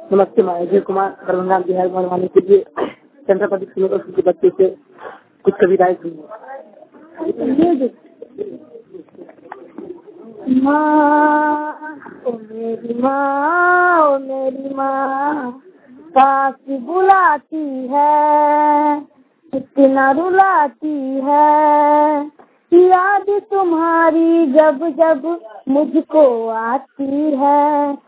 नमस्ते। मैं अजय कुमार दरभंगा बिहार बनवाने के लिए चंद्रपति के बच्चे से कुछ कविताएं सुनी। माँ ओ मेरी माँ पास बुलाती है, इतना रुलाती है, याद तुम्हारी जब जब मुझको आती है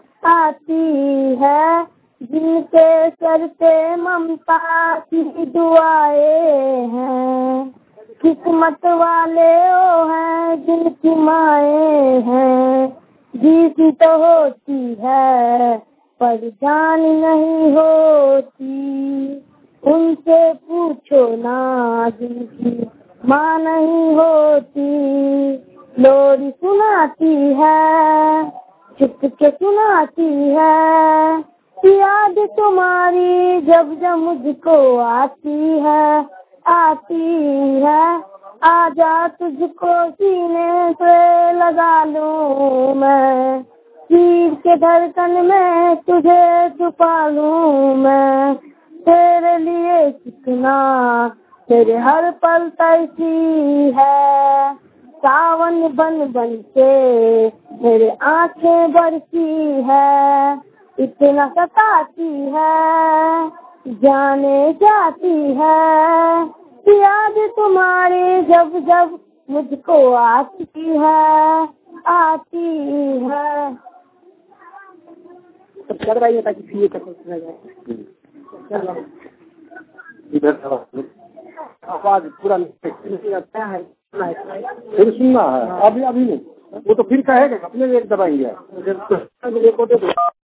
जिनके सर पे ममता की दुआएं हैं, किस्मत वाले वो हैं जिनकी माएँ हैं। जीती तो होती है पर जान नहीं होती, उनसे पूछो ना जिनकी माँ नहीं होती। लोरी सुनाती है, चुप के सुनाती है, याद तुम्हारी जब जब मुझको आती है आजा तुझको सीने से लगा लूं मैं, चीर के धड़कन में तुझे छुपा लूं मैं। तेरे लिए कितना तेरे हर पल तरसी है, सावन बन बन के मेरे आंखें बरसी है, इतना सताती है जाने जाती है, याद तुम्हारी जब जब मुझको आती है कर रही है ताकि सीए तक सुना जाए। आवाज पूरा क्या है फिर सुनना है, अभी नहीं वो तो फिर कहेगा अपने एक दबाएंगे।